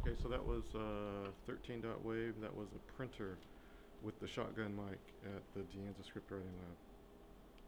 Okay, so that was 13 dot wave. That was a printer with the shotgun mic at the De Anza script writing lab.